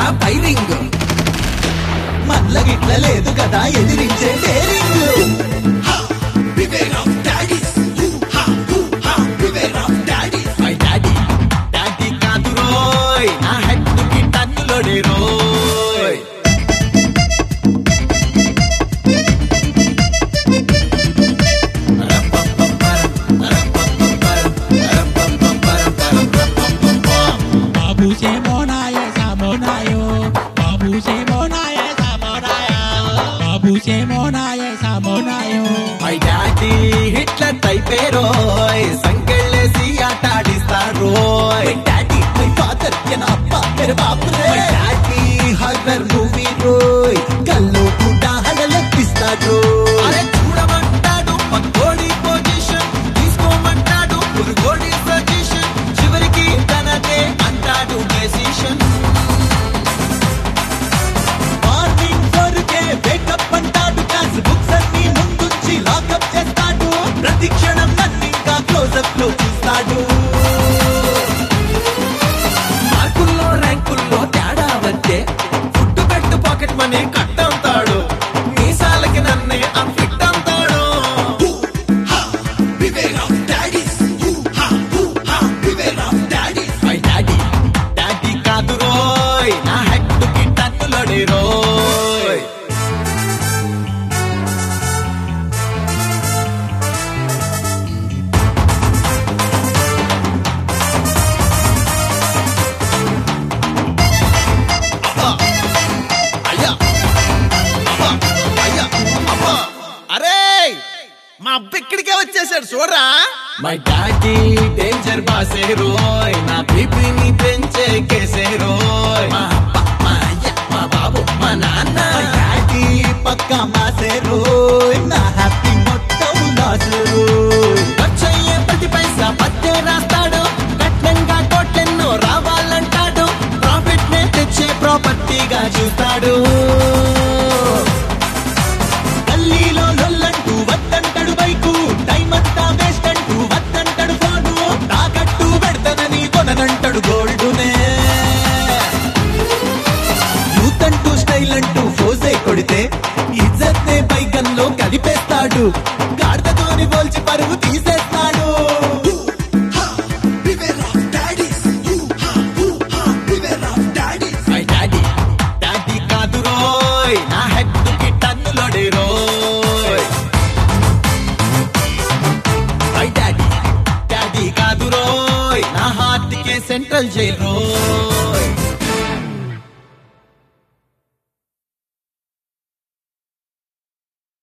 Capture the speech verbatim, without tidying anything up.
Firing మల్ల గిట్ల లేదు కదా ఎదిరించే డేరింగ్ మై డాడీ డాడీ కాదు రోయ్ నా హెడ్ కి టన్నులోడే రోయ్ Babu se mona esa mona yo, babu se mona esa mona yo, babu se mona esa mona yo. My daddy Hitler టైపే రోయ్ సంకెళ్ళేసి ఆటాడిస్తారోయ్ మై డాడీ మై ఫాదర్ ఎన అప్ప మేరే బాప్ రే మై డాడీ హర్రర్ మూవీ రోయ్ కల్లో కూడా హడలెత్తిస్తాడు అరే చూడమంటాడు పక్కోడి పొజిషన్ తీసుకోమంటాడు పురుగోడి సజెషన్ చివరికి తనదే అంటాడు డెసిషన్ మార్నింగ్ ఫోర్కే వేకప్ అంటాడు క్లాస్ బుక్స్ అన్ని ముందుంచి లాకప్ చేస్తాడు ప్రతి క్షణం నన్ను ఇంకా క్లోజప్ లో చూస్తాడు మార్కుల్లో ర్యాంకుల్లో తేడా వచ్చే ఫుడ్ పెట్టు పాకెట్ మనీ కట్ అవుతాడు మీసాలకి నన్నే అన్ఫిట్ అవుతాడు మై డాడీ డాడీ కాదు రోయ్ నా హెడ్ కి టన్నులోడే రోయ్ అయ్యా అబ్బా అయ్యా అబ్బా అరే మా అబ్బ ఇక్కడికే వచ్చేసాడు చూడరా మై డాడీ డేంజర్ బాసే రోయ్ నా బీపీని పెంచే కేసే రోయ్ మా అబ్బ మా అయ్య మా బాబు మా నాన్న మై డాడీ పక్కా మాసే రోయ్ నా హ్యాపీ మొత్తం లాస్ రోయ్ వచ్చయ్యే ప్రతి పైసా పత్తే రాస్తాడు కట్నంగా కోట్లెన్నో రావాలంటాడు ప్రాఫిట్ నే తెచ్చే ప్రాపర్టీగా చూస్తాడు గల్లీలో లొల్లంటూ వద్దంటాడు బైకు టైం అంతా వేస్ట్ అంటూ వద్దంటాడు ఫోను తాకట్టు పెడతానని కొననంటాడు గోల్డునే యూత్ అంటూ స్టైల్ అంటూ ఫోజే కొడితే ఇజ్జత్ నే బైకల్లో కలిపేస్తాడు గాడిదతోని పోల్చి పరువు తీసేస్తాడు మై డాడీ డాడీ కాదు రోయ్ నా హెడ్ కి టన్నులోడే రోయ్ మై డాడీ డాడీ కాదు రోయ్ నా హార్ట్ కే సెంట్రల్ జైల్